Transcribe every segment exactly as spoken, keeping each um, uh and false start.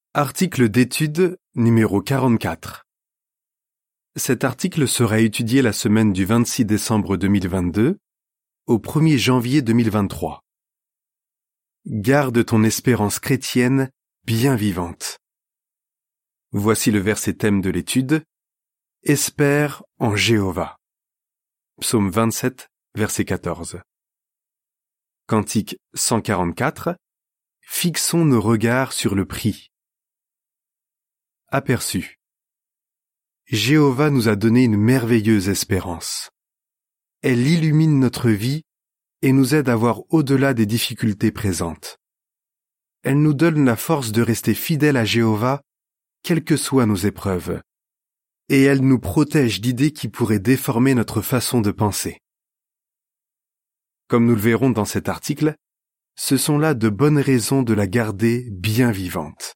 Article d'étude numéro quarante-quatre. Cet article sera étudié la semaine du vingt-six décembre deux mille vingt-deux au premier janvier deux mille vingt-trois. Garde ton espérance chrétienne bien vivante. Voici le verset thème de l'étude. Espère en Jéhovah. Psaume vingt-sept, verset quatorze. Cantique cent quarante-quatre. Fixons nos regards sur le prix. Aperçu. Jéhovah nous a donné une merveilleuse espérance. Elle illumine notre vie et nous aide à voir au-delà des difficultés présentes. Elle nous donne la force de rester fidèles à Jéhovah, quelles que soient nos épreuves. Et elle nous protège d'idées qui pourraient déformer notre façon de penser. Comme nous le verrons dans cet article, ce sont là de bonnes raisons de la garder bien vivante.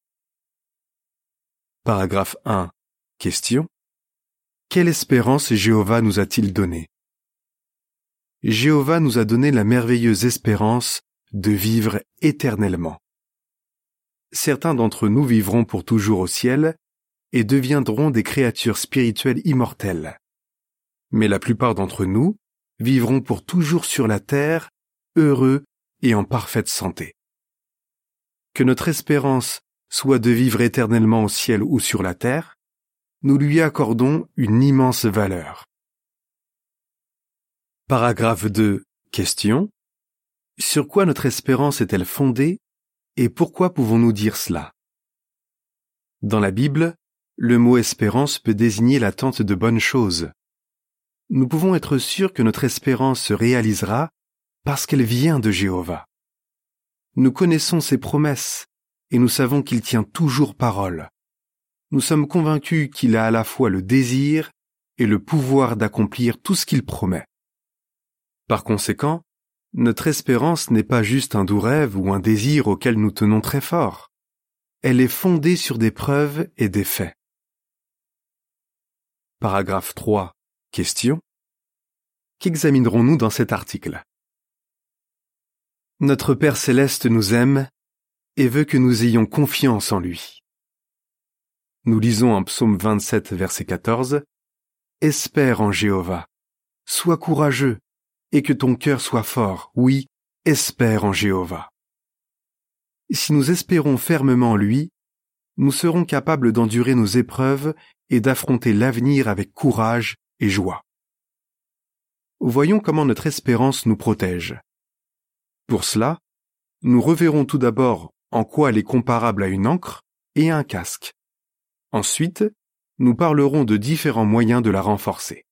Paragraphe un. Question. Quelle espérance Jéhovah nous a-t-il donnée? Jéhovah nous a donné la merveilleuse espérance de vivre éternellement. Certains d'entre nous vivront pour toujours au ciel et deviendront des créatures spirituelles immortelles. Mais la plupart d'entre nous vivront pour toujours sur la terre, heureux et en parfaite santé. Que notre espérance soit de vivre éternellement au ciel ou sur la terre, nous lui accordons une immense valeur. Paragraphe deux. Question. Sur quoi notre espérance est-elle fondée et pourquoi pouvons-nous dire cela? Dans la Bible, le mot espérance peut désigner l'attente de bonnes choses. Nous pouvons être sûrs que notre espérance se réalisera parce qu'elle vient de Jéhovah. Nous connaissons ses promesses et nous savons qu'il tient toujours parole. Nous sommes convaincus qu'il a à la fois le désir et le pouvoir d'accomplir tout ce qu'il promet. Par conséquent, notre espérance n'est pas juste un doux rêve ou un désir auquel nous tenons très fort. Elle est fondée sur des preuves et des faits. Paragraphe trois. Question. Qu'examinerons-nous dans cet article? Notre Père céleste nous aime et veut que nous ayons confiance en lui. Nous lisons en Psaume vingt-sept, verset quatorze. Espère en Jéhovah. Sois courageux et que ton cœur soit fort. Oui, espère en Jéhovah. Si nous espérons fermement en lui, nous serons capables d'endurer nos épreuves et d'affronter l'avenir avec courage et joie. Voyons comment notre espérance nous protège. Pour cela, nous reverrons tout d'abord en quoi elle est comparable à une ancre et à un casque. Ensuite, nous parlerons de différents moyens de la renforcer.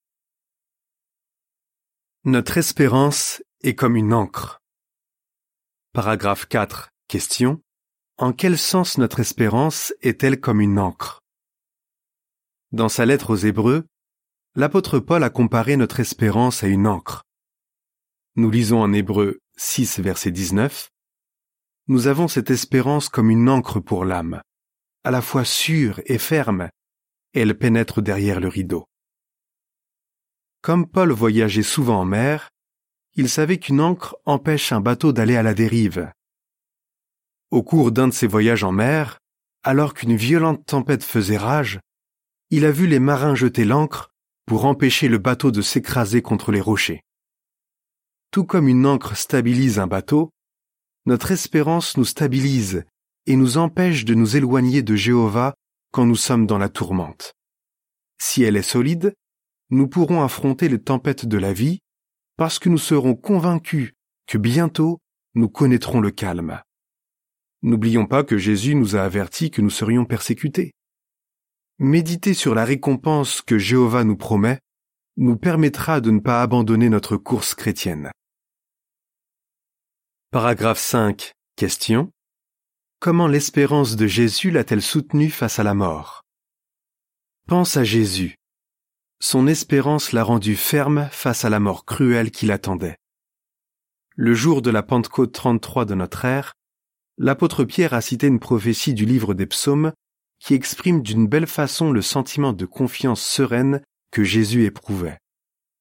Notre espérance est comme une ancre. Paragraphe quatre. Question. En quel sens notre espérance est-elle comme une ancre? Dans sa lettre aux Hébreux, l'apôtre Paul a comparé notre espérance à une ancre. Nous lisons en Hébreux six, verset dix-neuf. Nous avons cette espérance comme une ancre pour l'âme, à la fois sûre et ferme, et elle pénètre derrière le rideau. Comme Paul voyageait souvent en mer, il savait qu'une ancre empêche un bateau d'aller à la dérive. Au cours d'un de ses voyages en mer, alors qu'une violente tempête faisait rage, il a vu les marins jeter l'ancre pour empêcher le bateau de s'écraser contre les rochers. Tout comme une ancre stabilise un bateau, notre espérance nous stabilise et nous empêche de nous éloigner de Jéhovah quand nous sommes dans la tourmente. Si elle est solide, nous pourrons affronter les tempêtes de la vie parce que nous serons convaincus que bientôt nous connaîtrons le calme. N'oublions pas que Jésus nous a avertis que nous serions persécutés. Méditer sur la récompense que Jéhovah nous promet nous permettra de ne pas abandonner notre course chrétienne. Paragraphe cinq. Question. Comment l'espérance de Jésus l'a-t-elle soutenue face à la mort? Pense à Jésus. Son espérance l'a rendu ferme face à la mort cruelle qui l'attendait. Le jour de la Pentecôte trente-trois de notre ère, l'apôtre Pierre a cité une prophétie du livre des Psaumes qui exprime d'une belle façon le sentiment de confiance sereine que Jésus éprouvait.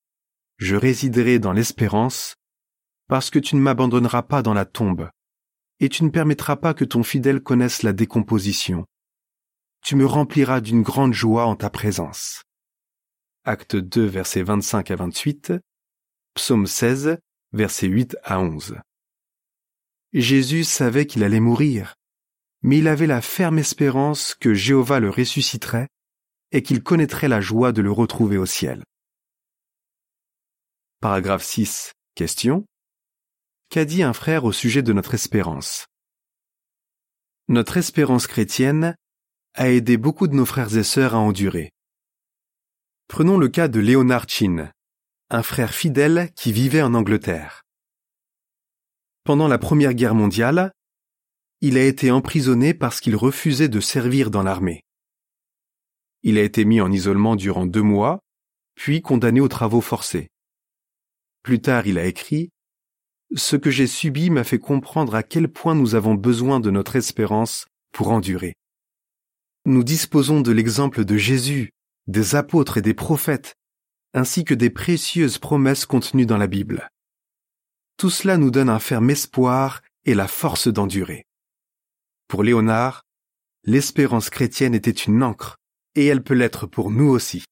Je résiderai dans l'espérance parce que tu ne m'abandonneras pas dans la tombe, et tu ne permettras pas que ton fidèle connaisse la décomposition. Tu me rempliras d'une grande joie en ta présence. Acte deux, versets vingt-cinq à vingt-huit, Psaume seize, versets huit à onze. Jésus savait qu'il allait mourir, mais il avait la ferme espérance que Jéhovah le ressusciterait et qu'il connaîtrait la joie de le retrouver au ciel. Paragraphe six. Question. Qu'a dit un frère au sujet de notre espérance? Notre espérance chrétienne a aidé beaucoup de nos frères et sœurs à endurer. Prenons le cas de Leonard Chin, un frère fidèle qui vivait en Angleterre. Pendant la Première Guerre mondiale, il a été emprisonné parce qu'il refusait de servir dans l'armée. Il a été mis en isolement durant deux mois, puis condamné aux travaux forcés. Plus tard, il a écrit « Ce que j'ai subi m'a fait comprendre à quel point nous avons besoin de notre espérance pour endurer. Nous disposons de l'exemple de Jésus, des apôtres et des prophètes, ainsi que des précieuses promesses contenues dans la Bible. Tout cela nous donne un ferme espoir et la force d'endurer. » Pour Léonard, l'espérance chrétienne était une ancre, et elle peut l'être pour nous aussi.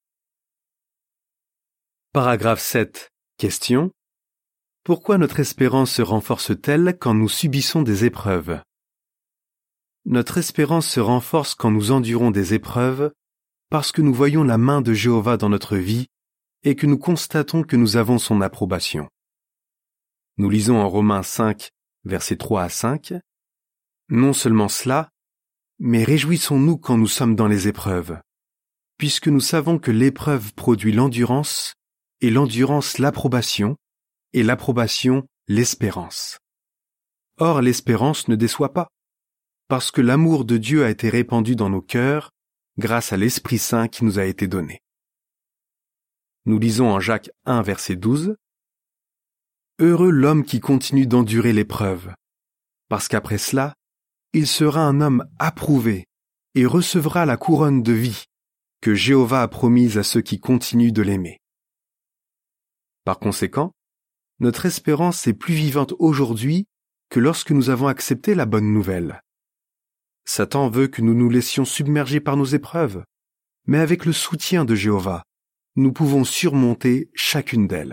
Paragraphe sept. Question. Pourquoi notre espérance se renforce-t-elle quand nous subissons des épreuves? Notre espérance se renforce quand nous endurons des épreuves parce que nous voyons la main de Jéhovah dans notre vie et que nous constatons que nous avons son approbation. Nous lisons en Romains cinq, versets trois à cinq. Non seulement cela, mais réjouissons-nous quand nous sommes dans les épreuves, puisque nous savons que l'épreuve produit l'endurance, et l'endurance l'approbation, et l'approbation l'espérance. Or l'espérance ne déçoit pas, parce que l'amour de Dieu a été répandu dans nos cœurs grâce à l'Esprit Saint qui nous a été donné. Nous lisons en Jacques un, verset douze. « Heureux l'homme qui continue d'endurer l'épreuve, parce qu'après cela, il sera un homme approuvé et recevra la couronne de vie que Jéhovah a promise à ceux qui continuent de l'aimer. » Par conséquent, notre espérance est plus vivante aujourd'hui que lorsque nous avons accepté la bonne nouvelle. Satan veut que nous nous laissions submerger par nos épreuves, mais avec le soutien de Jéhovah, nous pouvons surmonter chacune d'elles.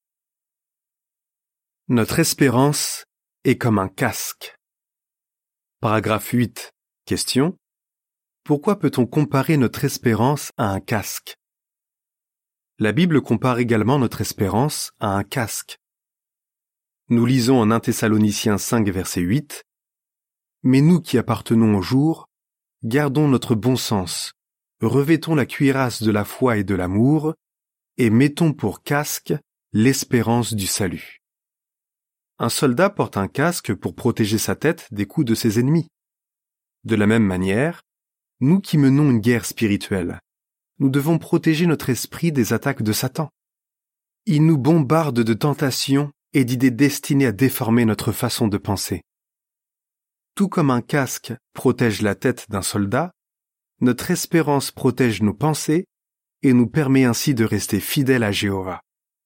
Notre espérance est comme un casque. Paragraphe huit. Question. Pourquoi peut-on comparer notre espérance à un casque? La Bible compare également notre espérance à un casque. Nous lisons en un Thessaloniciens cinq, verset huit. « Mais nous qui appartenons au jour, gardons notre bon sens, revêtons la cuirasse de la foi et de l'amour, et mettons pour casque l'espérance du salut. » Un soldat porte un casque pour protéger sa tête des coups de ses ennemis. De la même manière, nous qui menons une guerre spirituelle, nous devons protéger notre esprit des attaques de Satan. Il nous bombarde de tentations et d'idées destinées à déformer notre façon de penser. Tout comme un casque protège la tête d'un soldat, notre espérance protège nos pensées et nous permet ainsi de rester fidèles à Jéhovah.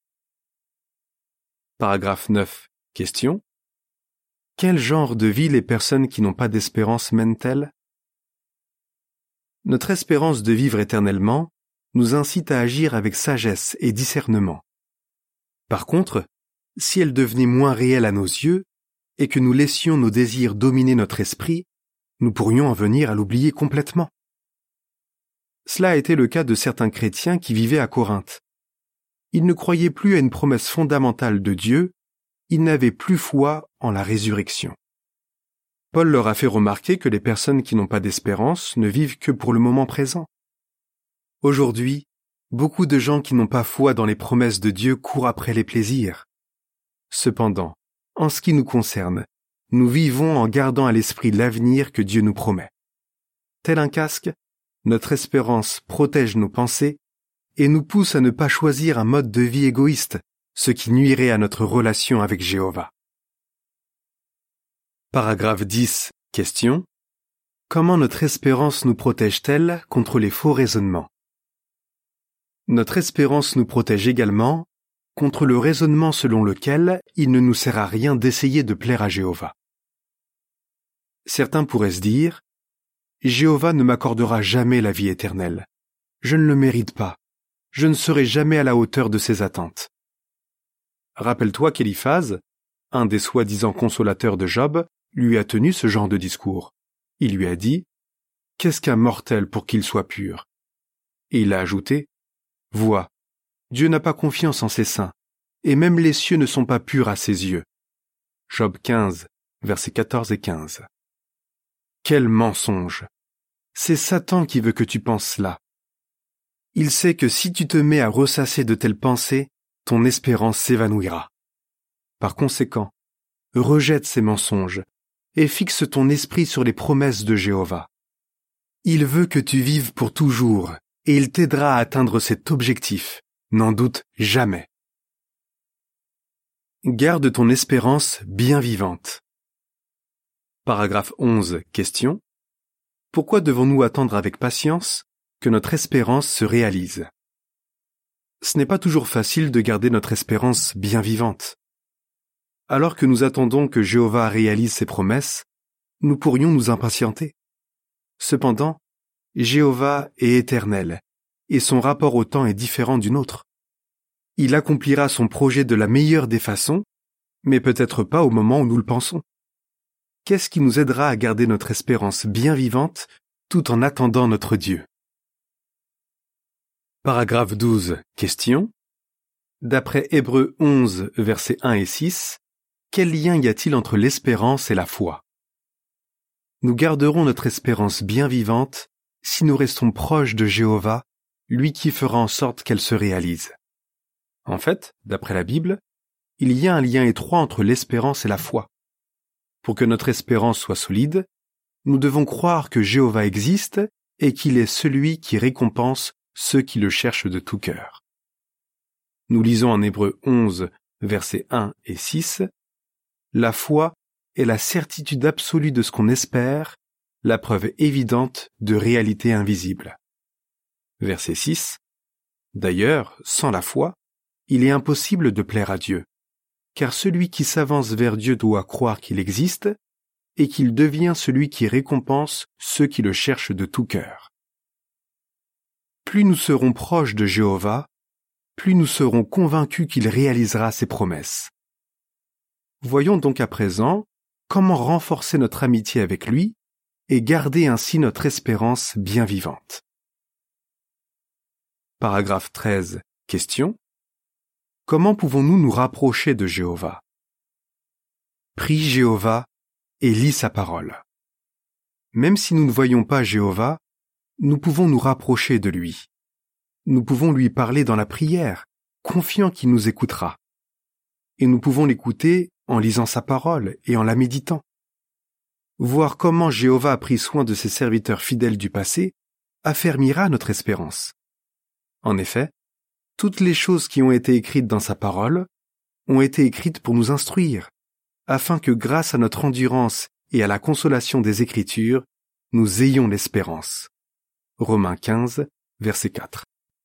Paragraphe neuf. Question. Quel genre de vie les personnes qui n'ont pas d'espérance mènent-elles? Notre espérance de vivre éternellement nous incite à agir avec sagesse et discernement. Par contre, si elle devenait moins réelle à nos yeux et que nous laissions nos désirs dominer notre esprit, nous pourrions en venir à l'oublier complètement. Cela a été le cas de certains chrétiens qui vivaient à Corinthe. Ils ne croyaient plus à une promesse fondamentale de Dieu, ils n'avaient plus foi en la résurrection. Paul leur a fait remarquer que les personnes qui n'ont pas d'espérance ne vivent que pour le moment présent. Aujourd'hui, beaucoup de gens qui n'ont pas foi dans les promesses de Dieu courent après les plaisirs. Cependant, en ce qui nous concerne, nous vivons en gardant à l'esprit l'avenir que Dieu nous promet. Tel un casque, notre espérance protège nos pensées et nous pousse à ne pas choisir un mode de vie égoïste, ce qui nuirait à notre relation avec Jéhovah. Paragraphe dix. Question. Comment notre espérance nous protège-t-elle contre les faux raisonnements? Notre espérance nous protège également contre le raisonnement selon lequel il ne nous sert à rien d'essayer de plaire à Jéhovah. Certains pourraient se dire « Jéhovah ne m'accordera jamais la vie éternelle. Je ne le mérite pas. Je ne serai jamais à la hauteur de ses attentes. » Rappelle-toi qu'Éliphaz, un des soi-disant consolateurs de Job, lui a tenu ce genre de discours. Il lui a dit « Qu'est-ce qu'un mortel pour qu'il soit pur ?» Et il a ajouté « Vois, Dieu n'a pas confiance en ses saints, et même les cieux ne sont pas purs à ses yeux. » Job quinze, versets quatorze et quinze. Quel mensonge! C'est Satan qui veut que tu penses cela. Il sait que si tu te mets à ressasser de telles pensées, ton espérance s'évanouira. Par conséquent, rejette ces mensonges et fixe ton esprit sur les promesses de Jéhovah. Il veut que tu vives pour toujours et il t'aidera à atteindre cet objectif. N'en doute jamais. Garde ton espérance bien vivante. Paragraphe onze. Question. Pourquoi devons-nous attendre avec patience que notre espérance se réalise? Ce n'est pas toujours facile de garder notre espérance bien vivante. Alors que nous attendons que Jéhovah réalise ses promesses, nous pourrions nous impatienter. Cependant, Jéhovah est éternel, et son rapport au temps est différent du nôtre. Il accomplira son projet de la meilleure des façons, mais peut-être pas au moment où nous le pensons. Qu'est-ce qui nous aidera à garder notre espérance bien vivante tout en attendant notre Dieu? Paragraphe douze. Question. D'après Hébreux onze, versets un et six, quel lien y a-t-il entre l'espérance et la foi? Nous garderons notre espérance bien vivante si nous restons proches de Jéhovah, lui qui fera en sorte qu'elle se réalise. En fait, d'après la Bible, il y a un lien étroit entre l'espérance et la foi. Pour que notre espérance soit solide, nous devons croire que Jéhovah existe et qu'il est celui qui récompense ceux qui le cherchent de tout cœur. Nous lisons en Hébreux onze, versets un et six, « La foi est la certitude absolue de ce qu'on espère, la preuve évidente de réalités invisibles. » Verset six, « D'ailleurs, sans la foi, il est impossible de plaire à Dieu, car celui qui s'avance vers Dieu doit croire qu'il existe et qu'il devient celui qui récompense ceux qui le cherchent de tout cœur. » Plus nous serons proches de Jéhovah, plus nous serons convaincus qu'il réalisera ses promesses. Voyons donc à présent comment renforcer notre amitié avec lui et garder ainsi notre espérance bien vivante. Paragraphe treize. Question. Comment pouvons-nous nous rapprocher de Jéhovah? Prie Jéhovah et lis sa parole. Même si nous ne voyons pas Jéhovah, nous pouvons nous rapprocher de lui. Nous pouvons lui parler dans la prière, confiants qu'il nous écoutera. Et nous pouvons l'écouter en lisant sa parole et en la méditant. Voir comment Jéhovah a pris soin de ses serviteurs fidèles du passé affermira notre espérance. En effet, toutes les choses qui ont été écrites dans sa parole ont été écrites pour nous instruire, afin que grâce à notre endurance et à la consolation des Écritures, nous ayons l'espérance. Romains quinze, verset quatre.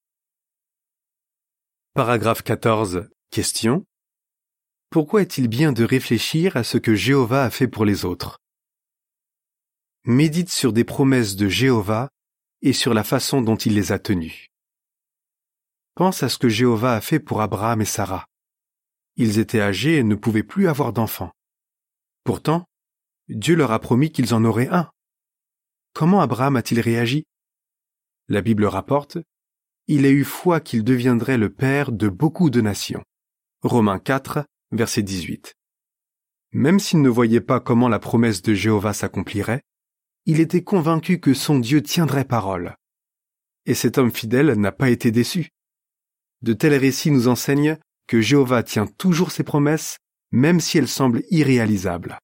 Paragraphe quatorze. Question. Pourquoi est-il bien de réfléchir à ce que Jéhovah a fait pour les autres? Médite sur des promesses de Jéhovah et sur la façon dont il les a tenues. Pense à ce que Jéhovah a fait pour Abraham et Sarah. Ils étaient âgés et ne pouvaient plus avoir d'enfants. Pourtant, Dieu leur a promis qu'ils en auraient un. Comment Abraham a-t-il réagi? La Bible rapporte « Il a eu foi qu'il deviendrait le père de beaucoup de nations » Romains quatre, verset dix-huit. Même s'il ne voyait pas comment la promesse de Jéhovah s'accomplirait, il était convaincu que son Dieu tiendrait parole. Et cet homme fidèle n'a pas été déçu. De tels récits nous enseignent que Jéhovah tient toujours ses promesses, même si elles semblent irréalisables.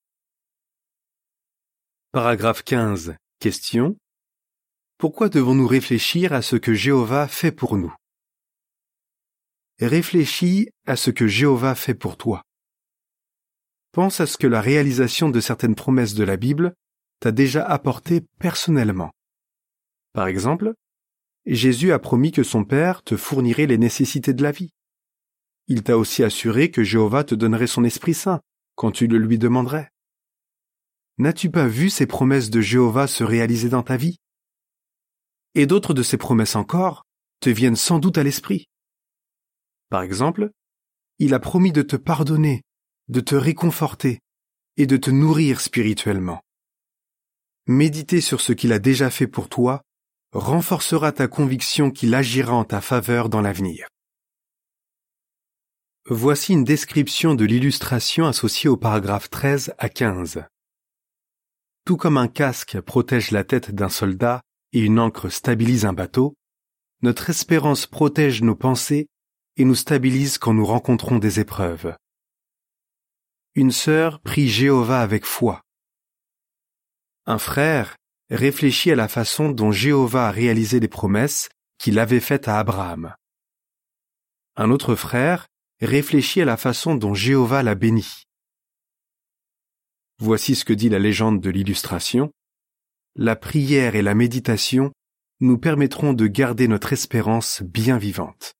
Paragraphe quinze. Question. Pourquoi devons-nous réfléchir à ce que Jéhovah fait pour nous? Réfléchis à ce que Jéhovah fait pour toi. Pense à ce que la réalisation de certaines promesses de la Bible t'a déjà apporté personnellement. Par exemple, Jésus a promis que son Père te fournirait les nécessités de la vie. Il t'a aussi assuré que Jéhovah te donnerait son Esprit Saint quand tu le lui demanderais. n'as-tu pas vu ces promesses de Jéhovah se réaliser dans ta vie? Et d'autres de ces promesses encore te viennent sans doute à l'esprit. Par exemple, il a promis de te pardonner, de te réconforter et de te nourrir spirituellement. Méditer sur ce qu'il a déjà fait pour toi renforcera ta conviction qu'il agira en ta faveur dans l'avenir. Voici une description de l'illustration associée au paragraphe treize à quinze. Tout comme un casque protège la tête d'un soldat et une ancre stabilise un bateau, notre espérance protège nos pensées et nous stabilise quand nous rencontrons des épreuves. Une sœur prie Jéhovah avec foi. Un frère réfléchit à la façon dont Jéhovah a réalisé les promesses qu'il avait faites à Abraham. Un autre frère réfléchit à la façon dont Jéhovah l'a béni. Voici ce que dit la légende de l'illustration. La prière et la méditation nous permettront de garder notre espérance bien vivante.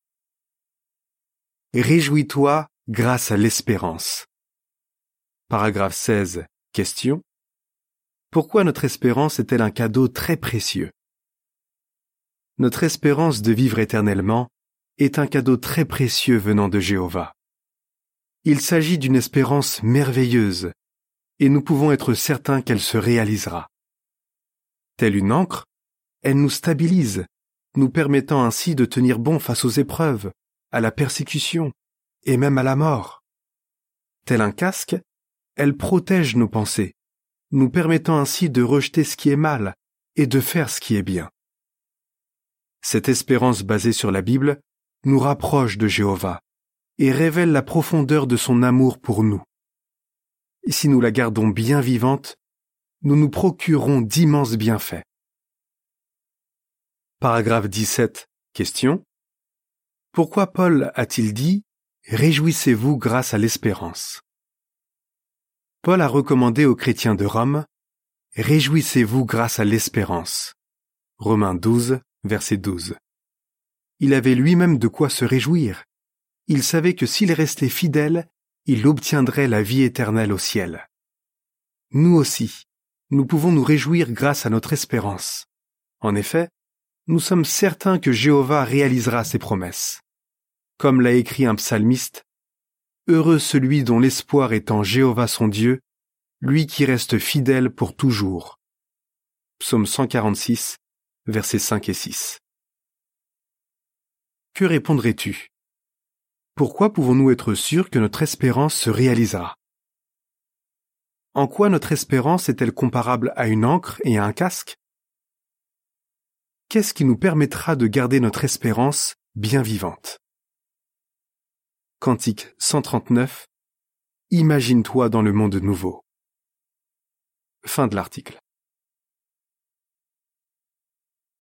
Réjouis-toi grâce à l'espérance. Paragraphe seize. Question. Pourquoi notre espérance est-elle un cadeau très précieux? Notre espérance de vivre éternellement est un cadeau très précieux venant de Jéhovah. Il s'agit d'une espérance merveilleuse, et nous pouvons être certains qu'elle se réalisera. Telle une ancre, elle nous stabilise, nous permettant ainsi de tenir bon face aux épreuves, à la persécution et même à la mort. Tel un casque, elle protège nos pensées, nous permettant ainsi de rejeter ce qui est mal et de faire ce qui est bien. Cette espérance basée sur la Bible nous rapproche de Jéhovah et révèle la profondeur de son amour pour nous. Et si nous la gardons bien vivante, nous nous procurerons d'immenses bienfaits. Paragraphe dix-sept. Question. Pourquoi Paul a-t-il dit « Réjouissez-vous grâce à l'espérance » ? Paul a recommandé aux chrétiens de Rome « Réjouissez-vous grâce à l'espérance » Romains douze, verset douze. Il avait lui-même de quoi se réjouir. Il savait que s'il restait fidèle, il obtiendrait la vie éternelle au ciel. Nous aussi, nous pouvons nous réjouir grâce à notre espérance. En effet, nous sommes certains que Jéhovah réalisera ses promesses. Comme l'a écrit un psalmiste, « Heureux celui dont l'espoir est en Jéhovah son Dieu, lui qui reste fidèle pour toujours. » Psaume cent quarante-six, versets cinq et six. Que répondrais-tu? Pourquoi pouvons-nous être sûrs que notre espérance se réalisera? En quoi notre espérance est-elle comparable à une ancre et à un casque? Qu'est-ce qui nous permettra de garder notre espérance bien vivante? Cantique cent trente-neuf. Imagine-toi dans le monde nouveau. Fin de l'article.